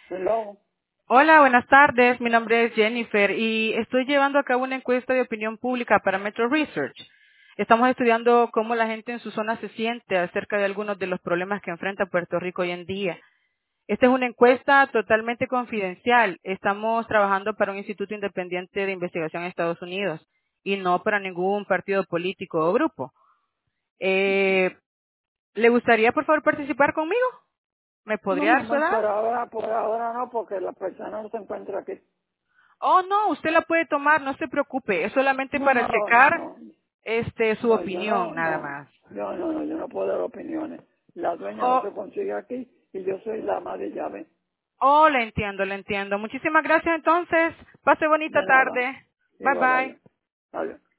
Hello. Hola, buenas tardes. Mi nombre es Jennifer y estoy llevando a cabo una encuesta de opinión pública para Metro Research. Estamos estudiando cómo la gente en su zona se siente acerca de algunos de los problemas que enfrenta Puerto Rico hoy en día. Esta es una encuesta totalmente confidencial. Estamos trabajando para un instituto independiente de investigación en Estados Unidos y no para ningún partido político o grupo. Eh, ¿Le gustaría, por favor, participar conmigo? ¿Me No, podría mi dar su amor, edad? por ahora no, porque la persona no se encuentra aquí. Oh, no, usted la puede tomar, no se preocupe. Es solamente No, para no, no, checar no, su no, yo opinión, no, nada no, más. yo no puedo dar opiniones. La dueña no Oh, se consigue aquí y yo soy la ama de llave. oh, le entiendo, le entiendo. Muchísimas gracias entonces. Pase bonita De nada. tarde. Bye Igual, bye. adiós. Adiós.